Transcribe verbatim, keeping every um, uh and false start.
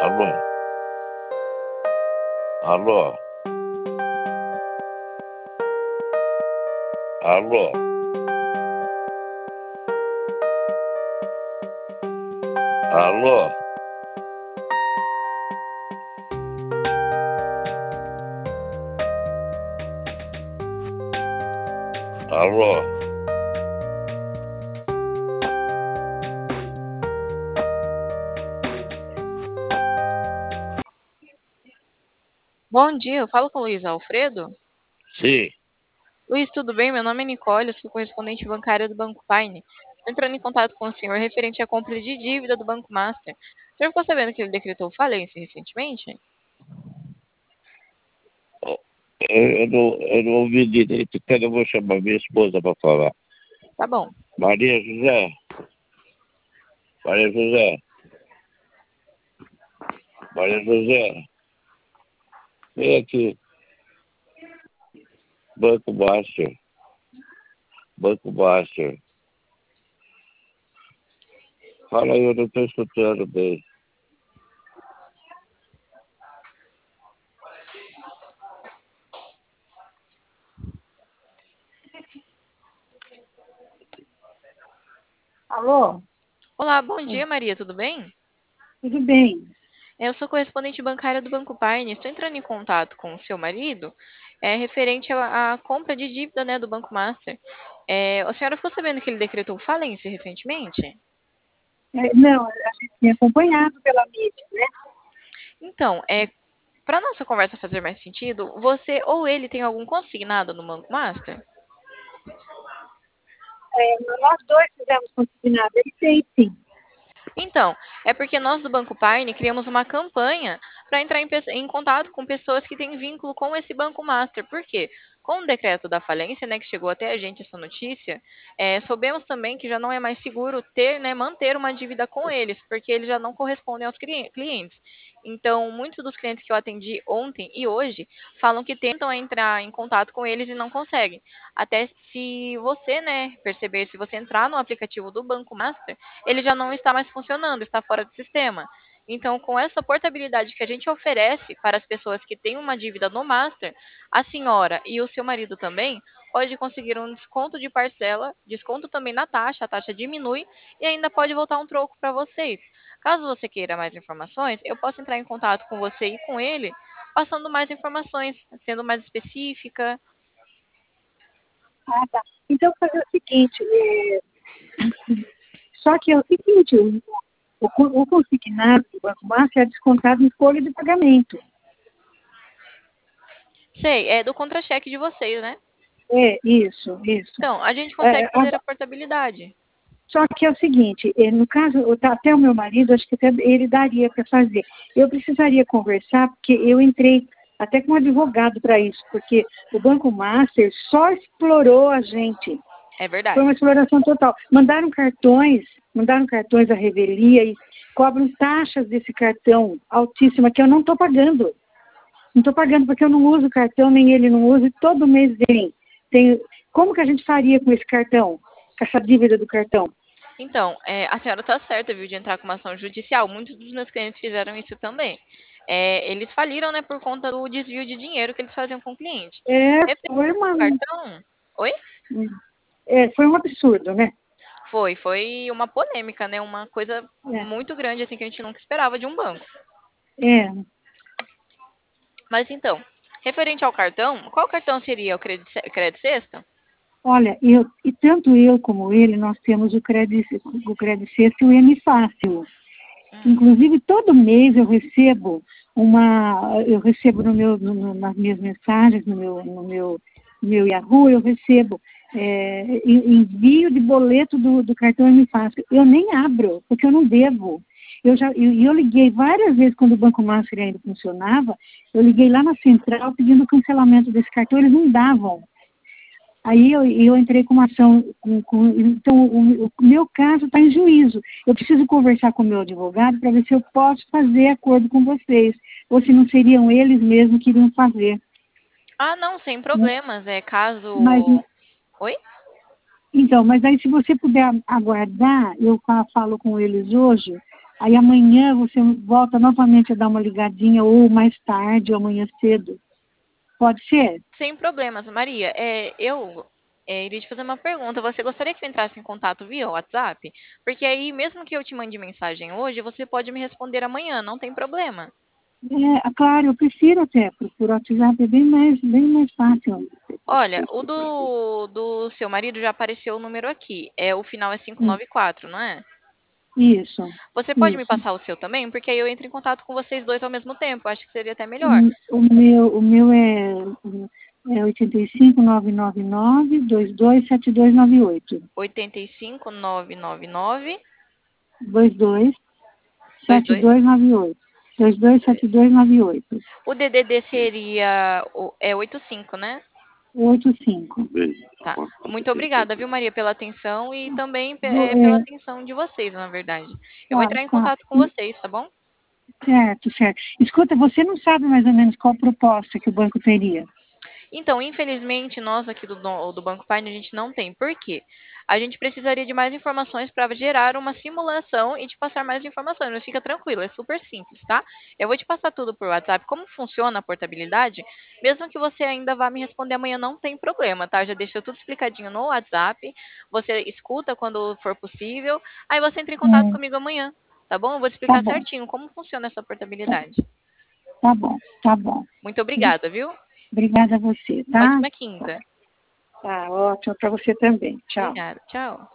Alô? Alô? Alô? Alô? Alô? Bom dia, eu falo com o Luiz Alfredo. Sim. Luiz, tudo bem? Meu nome é Nicole, eu sou correspondente bancária do Banco Paine. Estou entrando em contato com o senhor referente à compra de dívida do Banco Master. O senhor ficou sabendo que ele decretou falência recentemente? Eu, eu não, eu não ouvi direito. Quero eu vou chamar minha esposa para falar. Tá bom. Maria José. Maria José. Maria José. Vem aqui. Banco Master. Banco Master. Fala aí, eu não estou escutando bem. Alô? Olá, bom dia, Maria, tudo bem? Tudo bem? Eu sou correspondente bancária do Banco Paine. Estou entrando em contato com o seu marido, é, referente à, à compra de dívida, né, do Banco Master. É, a senhora ficou sabendo que ele decretou falência recentemente? É, não, a gente tem acompanhado pela mídia, né? Então, é, para nossa conversa fazer mais sentido, você ou ele tem algum consignado no Banco Master? É, nós dois fizemos consignado, ele tem sim. Então, é porque nós do Banco Paine criamos uma campanha para entrar em, pe- em contato com pessoas que têm vínculo com esse Banco Master. Por quê? Com o decreto da falência, né, que chegou até a gente essa notícia, é, soubemos também que já não é mais seguro ter, né, manter uma dívida com eles, porque eles já não correspondem aos cli- clientes. Então, muitos dos clientes que eu atendi ontem e hoje falam que tentam entrar em contato com eles e não conseguem. Até se você, né, perceber, se você entrar no aplicativo do Banco Master, ele já não está mais funcionando, está fora do sistema. Então, com essa portabilidade que a gente oferece para as pessoas que têm uma dívida no Master, a senhora e o seu marido também pode conseguir um desconto de parcela, desconto também na taxa, a taxa diminui e ainda pode voltar um troco para vocês. Caso você queira mais informações, eu posso entrar em contato com você e com ele, passando mais informações, sendo mais específica. Ah, tá. Então, fazer o seguinte, é, só que é o seguinte, o, o, o consignado do Banco Master é descontado em folha de pagamento. Sei, é do contra-cheque de vocês, né? É, isso, isso. Então, a gente É, consegue fazer a- a portabilidade. só que é o seguinte, é, no caso, o- tá- até o meu marido, acho que até ele daria para fazer. Eu precisaria conversar, porque eu entrei até com um advogado para isso, porque o Banco Master só explorou a gente. É Foi verdade. uma exploração total. Mandaram cartões, mandaram cartões à revelia e cobram taxas desse cartão altíssima que eu não estou pagando. Não estou pagando porque eu não uso o cartão, nem ele não usa, e todo mês vem. Tem, como que a gente faria com esse cartão? Com essa dívida do cartão? Então, é, a senhora está certa, viu, de entrar com uma ação judicial. Muitos dos meus clientes fizeram isso também. É, eles faliram, né, por conta do desvio de dinheiro que eles faziam com o cliente. É, Referente foi uma, ao cartão, oi? é, foi um absurdo, né? Foi, foi uma polêmica, né, uma coisa muito grande, assim, que a gente nunca esperava de um banco. É, é. Mas então, referente ao cartão, qual cartão seria o Credit, Credit Sexta? Olha, eu, e tanto eu como ele, nós temos o Credit, o Credit Sexta e o M Fácil. Hum, Inclusive, todo mês eu recebo uma, eu recebo no meu, no, nas minhas mensagens, no meu, no meu, meu Yahoo, eu recebo é, envio de boleto do, do cartão M Fácil. Eu nem abro, porque eu não devo. Eu já, eu, eu liguei várias vezes quando o Banco Master ainda funcionava, eu liguei lá na central pedindo o cancelamento desse cartão, eles não davam. Aí eu, eu entrei com uma ação, com, com, então o, o meu caso está em juízo. Eu preciso conversar com o meu advogado para ver se eu posso fazer acordo com vocês, ou se não seriam eles mesmos que iriam fazer. Ah, não, sem Né? problemas. É Mas, caso. Oi? então, mas aí se você puder aguardar, eu fa- falo com eles hoje, Aí amanhã você volta novamente a dar uma ligadinha, ou mais tarde, ou amanhã cedo. Pode ser? Sem problemas, Maria. É, eu é, iria te fazer uma pergunta. Você gostaria que eu entrasse em contato via WhatsApp? Porque aí, mesmo que eu te mande mensagem hoje, você pode me responder amanhã, não tem problema. É, claro, eu prefiro até, por, por WhatsApp é bem mais, bem mais fácil. Olha, o do, do seu marido já apareceu o número aqui. É, o final é quinhentos e noventa e quatro, não é? Isso, Você pode me isso. passar o seu também? Porque aí eu entro em contato com vocês dois ao mesmo tempo. Acho que seria até melhor. O, o meu, o meu é, é oito cinco, nove nove nove, dois dois sete dois nove oito. oito cinco, nove nove nove, dois dois dois sete dois. dois nove oito. dois dois sete dois nove oito. O D D D seria o- é oitenta e cinco, né? oito cinco. Tá. Muito obrigada, viu, Maria, pela atenção e também pe- Vou- é, pela É, atenção de vocês, na verdade. Eu vou tá, entrar em tá. contato com vocês, tá bom? Certo, certo. Escuta, você não sabe mais ou menos qual proposta que o banco teria? Então, infelizmente, nós aqui do, do do Banco Partner, a gente não tem. Por quê? A gente precisaria de mais informações para gerar uma simulação e te passar mais informações. Mas fica tranquilo, é super simples, tá? Eu vou te passar tudo por WhatsApp. Como funciona a portabilidade? Mesmo que você ainda vá me responder amanhã, não tem problema, tá? Já deixou tudo explicadinho no WhatsApp. Você escuta quando for possível. Aí você entra em contato Hum, comigo amanhã, tá bom? Eu vou te tá explicar bom, certinho como funciona essa tá, portabilidade. tá bom, tá bom. Muito obrigada, viu? Obrigada a você, tá? Ótima quinta. Tá ótimo para você também. Tchau. Obrigada. Tchau.